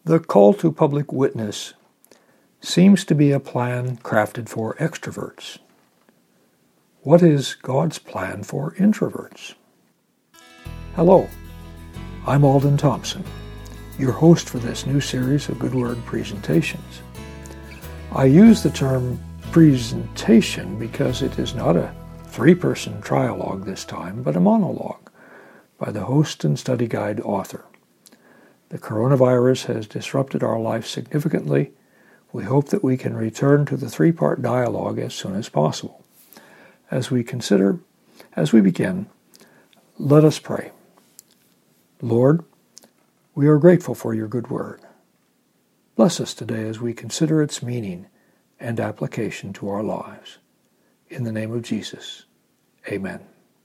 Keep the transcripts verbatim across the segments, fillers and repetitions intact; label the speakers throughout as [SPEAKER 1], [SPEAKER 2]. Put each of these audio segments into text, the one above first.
[SPEAKER 1] The call to public witness seems to be a plan crafted for extroverts. What is God's plan for introverts? Hello, I'm Alden Thompson, your host for this new series of Good Word presentations. I use the term presentation because it is not a three-person trialogue this time, but a monologue by the host and study guide author. The coronavirus has disrupted our life significantly. We hope that we can return to the three-part dialogue as soon as possible. As we consider, as we begin, let us pray. Lord, we are grateful for your good word. Bless us today as we consider its meaning and application to our lives. In the name of Jesus, amen.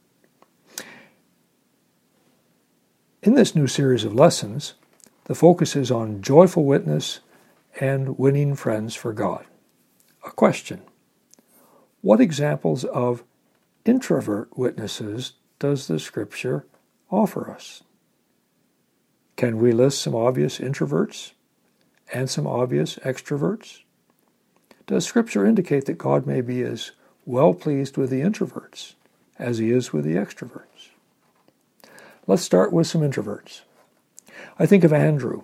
[SPEAKER 1] In this new series of lessons, the focus is on joyful witness and winning friends for God. A question: what examples of introvert witnesses does the Scripture offer us? Can we list some obvious introverts and some obvious extroverts? Does Scripture indicate that God may be as well pleased with the introverts as he is with the extroverts? Let's start with some introverts. I think of Andrew.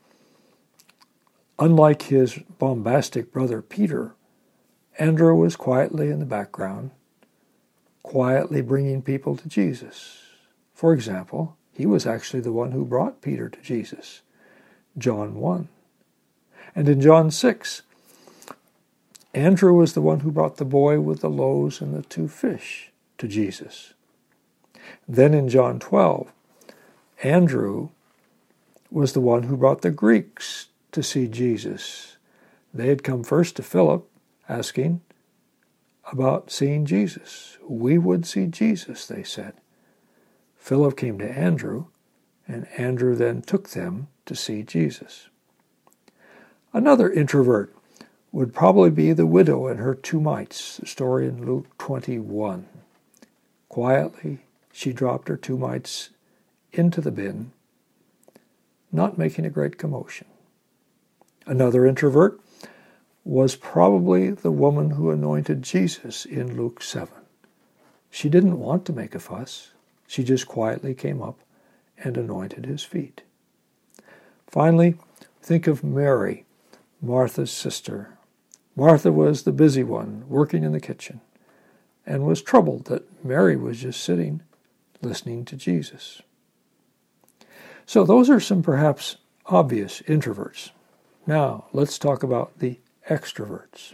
[SPEAKER 1] Unlike his bombastic brother Peter, Andrew was quietly in the background, quietly bringing people to Jesus. For example, he was actually the one who brought Peter to Jesus, John one. And in John six, Andrew was the one who brought the boy with the loaves and the two fish to Jesus. Then in John twelve, Andrew was the one who brought the Greeks to see Jesus. They had come first to Philip, asking about seeing Jesus. We would see Jesus, they said. Philip came to Andrew, and Andrew then took them to see Jesus. Another introvert would probably be the widow and her two mites, the story in Luke twenty-one. Quietly, she dropped her two mites into the bin, not making a great commotion. Another introvert was probably the woman who anointed Jesus in Luke seven. She didn't want to make a fuss. She just quietly came up and anointed his feet. Finally, think of Mary, Martha's sister. Martha was the busy one, working in the kitchen, and was troubled that Mary was just sitting, listening to Jesus. So those are some perhaps obvious introverts. Now, let's talk about the extroverts.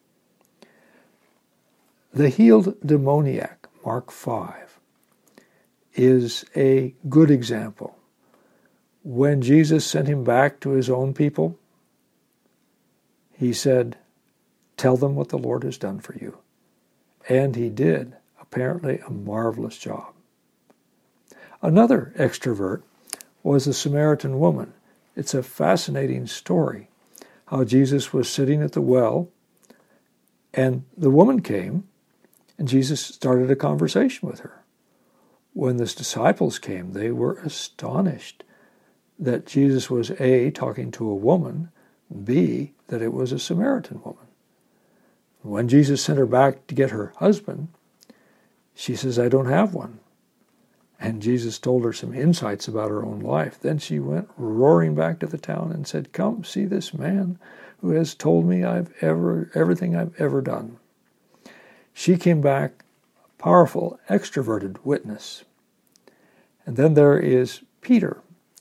[SPEAKER 1] The healed demoniac, Mark five, is a good example. When Jesus sent him back to his own people, he said, "Tell them what the Lord has done for you." And he did, apparently, a marvelous job. Another extrovert was a Samaritan woman. It's a fascinating story, how Jesus was sitting at the well, and the woman came, and Jesus started a conversation with her. When the disciples came, they were astonished that Jesus was A, talking to a woman, B, that it was a Samaritan woman. When Jesus sent her back to get her husband, she says, "I don't have one." And Jesus told her some insights about her own life. Then she went roaring back to the town and said, "Come see this man who has told me I've ever everything I've ever done." She came back a powerful, extroverted witness. And then there is Peter,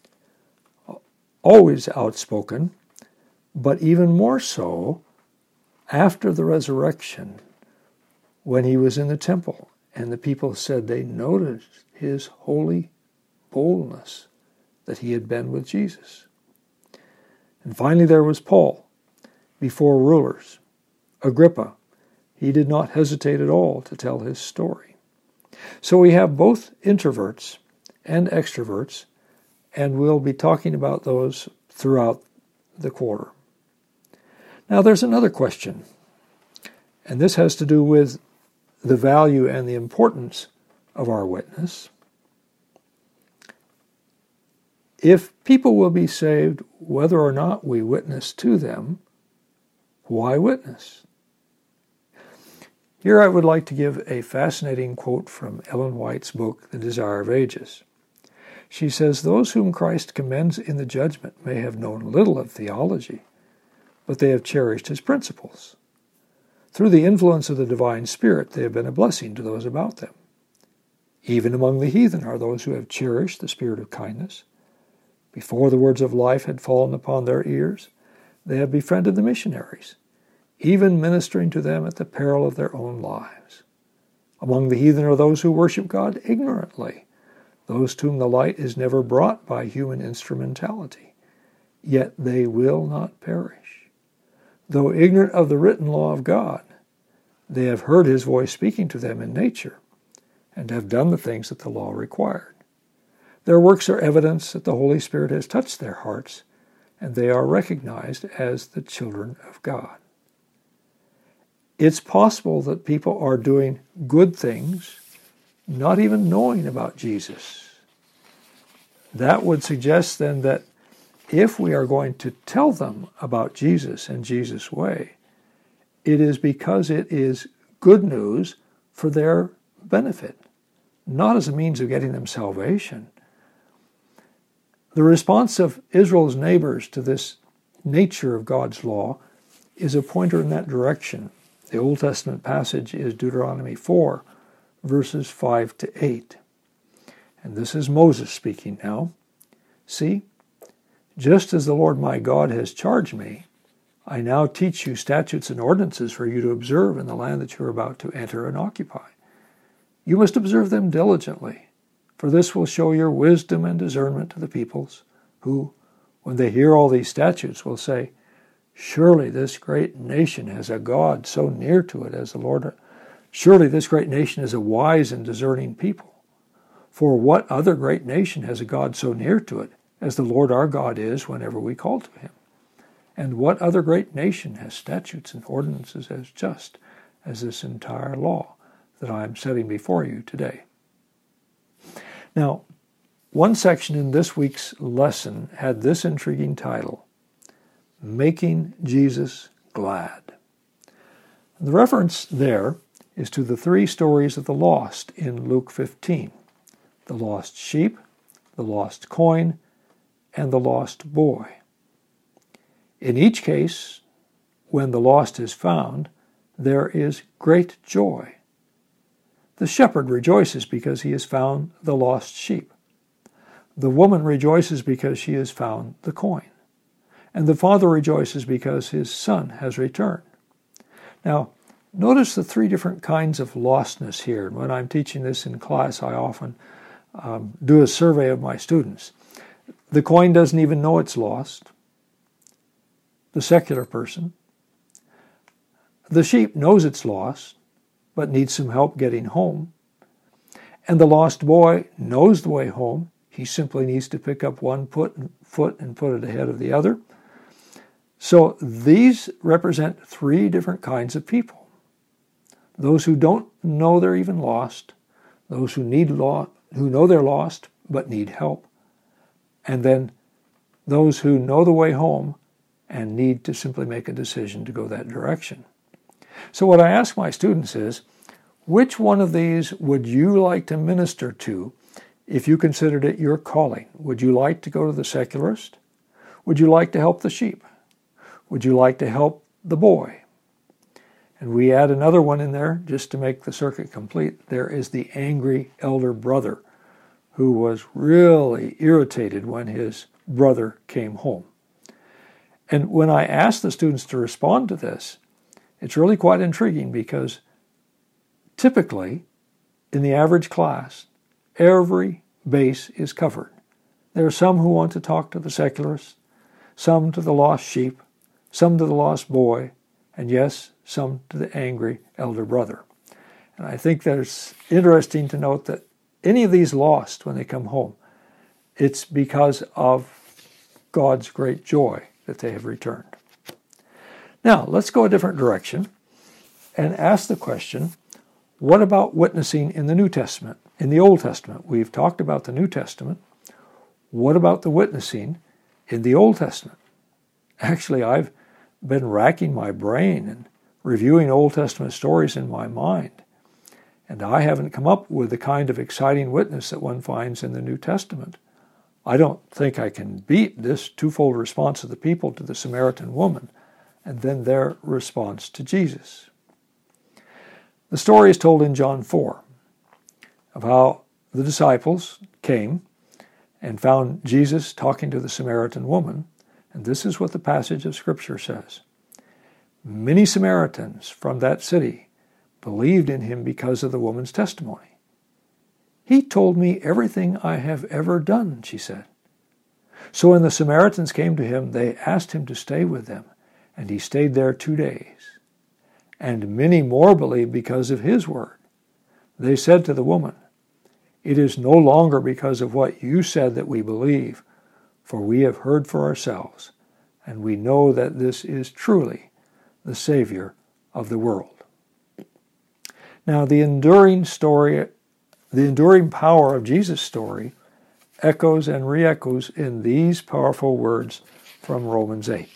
[SPEAKER 1] always outspoken, but even more so after the resurrection, when he was in the temple, and the people said they noticed his holy boldness, that he had been with Jesus. And finally there was Paul, before rulers. Agrippa, he did not hesitate at all to tell his story. So we have both introverts and extroverts, and we'll be talking about those throughout the quarter. Now there's another question, and this has to do with the value and the importance of our witness. If people will be saved whether or not we witness to them, why witness? Here I would like to give a fascinating quote from Ellen White's book, The Desire of Ages. She says, "Those whom Christ commends in the judgment may have known little of theology, but they have cherished his principles. Through the influence of the divine Spirit, they have been a blessing to those about them. Even among the heathen are those who have cherished the spirit of kindness. Before the words of life had fallen upon their ears, they have befriended the missionaries, even ministering to them at the peril of their own lives. Among the heathen are those who worship God ignorantly, those to whom the light is never brought by human instrumentality. Yet they will not perish. Though ignorant of the written law of God, they have heard his voice speaking to them in nature, and have done the things that the law required. Their works are evidence that the Holy Spirit has touched their hearts, and they are recognized as the children of God." It's possible that people are doing good things, not even knowing about Jesus. That would suggest then that if we are going to tell them about Jesus and Jesus' way, it is because it is good news for their benefit, not as a means of getting them salvation. The response of Israel's neighbors to this nature of God's law is a pointer in that direction. The Old Testament passage is Deuteronomy four, verses five to eight. And this is Moses speaking now. "See, just as the Lord my God has charged me, I now teach you statutes and ordinances for you to observe in the land that you are about to enter and occupy. You must observe them diligently, for this will show your wisdom and discernment to the peoples, who, when they hear all these statutes, will say, 'Surely this great nation has a God so near to it as the Lord. Surely this great nation is a wise and discerning people. For what other great nation has a God so near to it as the Lord our God is whenever we call to him? And what other great nation has statutes and ordinances as just as this entire law that I am setting before you today?'" Now, one section in this week's lesson had this intriguing title, "Making Jesus Glad." The reference there is to the three stories of the lost in Luke fifteen, the lost sheep, the lost coin, and the lost boy. In each case, when the lost is found, there is great joy. The shepherd rejoices because he has found the lost sheep. The woman rejoices because she has found the coin. And the father rejoices because his son has returned. Now, notice the three different kinds of lostness here. When I'm teaching this in class, I often um, do a survey of my students. The coin doesn't even know it's lost. The secular person. The sheep knows it's lost, but needs some help getting home. And the lost boy knows the way home. He simply needs to pick up one foot and put it ahead of the other. So these represent three different kinds of people. Those who don't know they're even lost, those who need law, who know they're lost but need help, and then those who know the way home and need to simply make a decision to go that direction. So what I ask my students is, which one of these would you like to minister to if you considered it your calling? Would you like to go to the secularist? Would you like to help the sheep? Would you like to help the boy? And we add another one in there just to make the circuit complete. There is the angry elder brother who was really irritated when his brother came home. And when I ask the students to respond to this, it's really quite intriguing because typically in the average class, every base is covered. There are some who want to talk to the secularists, some to the lost sheep, some to the lost boy, and yes, some to the angry elder brother. And I think that it's interesting to note that any of these lost when they come home, it's because of God's great joy that they have returned. Now, let's go a different direction and ask the question, what about witnessing in the New Testament? In the Old Testament, we've talked about the New Testament. What about the witnessing in the Old Testament? Actually, I've been racking my brain and reviewing Old Testament stories in my mind, and I haven't come up with the kind of exciting witness that one finds in the New Testament. I don't think I can beat this twofold response of the people to the Samaritan woman, and then their response to Jesus. The story is told in John four of how the disciples came and found Jesus talking to the Samaritan woman, and this is what the passage of Scripture says. Many Samaritans from that city believed in him because of the woman's testimony. He told me everything I have ever done, she said. So when the Samaritans came to him, they asked him to stay with them, and he stayed there two days. And many more believed because of his word. They said to the woman, "It is no longer because of what you said that we believe, for we have heard for ourselves, and we know that this is truly the Savior of the world." Now, the enduring story, the enduring power of Jesus' story echoes and re-echoes in these powerful words from Romans eight.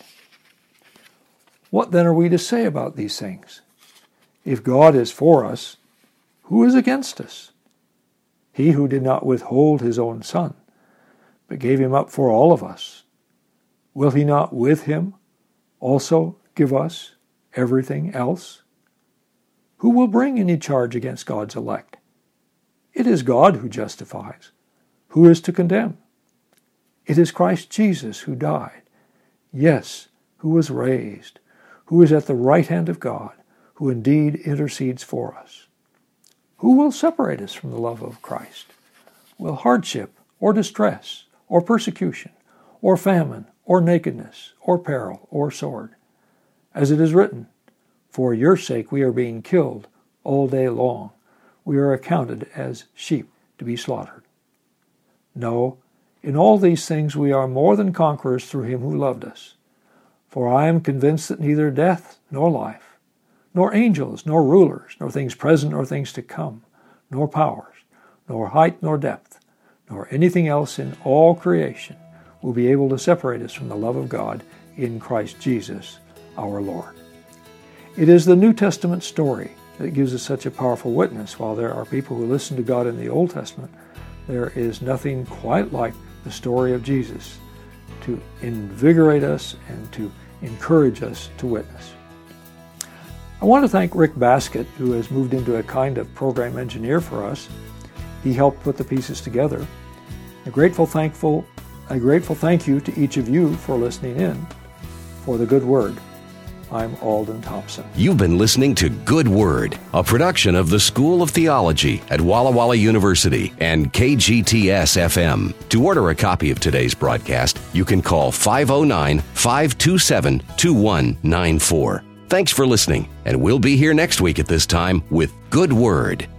[SPEAKER 1] What then are we to say about these things? If God is for us, who is against us? He who did not withhold his own Son, but gave him up for all of us, will he not with him also give us everything else? Who will bring any charge against God's elect? It is God who justifies. Who is to condemn? It is Christ Jesus who died, yes, who was raised, who is at the right hand of God, who indeed intercedes for us. Who will separate us from the love of Christ? Will hardship, or distress, or persecution, or famine, or nakedness, or peril, or sword? As it is written, "For your sake we are being killed all day long. We are accounted as sheep to be slaughtered." No, in all these things we are more than conquerors through him who loved us. For I am convinced that neither death nor life, nor angels, nor rulers, nor things present, nor things to come, nor powers, nor height, nor depth, nor anything else in all creation will be able to separate us from the love of God in Christ Jesus our Lord. It is the New Testament story that gives us such a powerful witness. While there are people who listen to God in the Old Testament, there is nothing quite like the story of Jesus to invigorate us and to encourage us to witness. I want to thank Rick Baskett, who has moved into a kind of program engineer for us. He helped put the pieces together. A grateful, thankful, a grateful thank you to each of you for listening in. For the Good Word, I'm Alden Thompson.
[SPEAKER 2] You've been listening to Good Word, a production of the School of Theology at Walla Walla University and K G T S F M. To order a copy of today's broadcast, you can call five oh nine, five two seven, two one nine four. Thanks for listening, and we'll be here next week at this time with Good Word.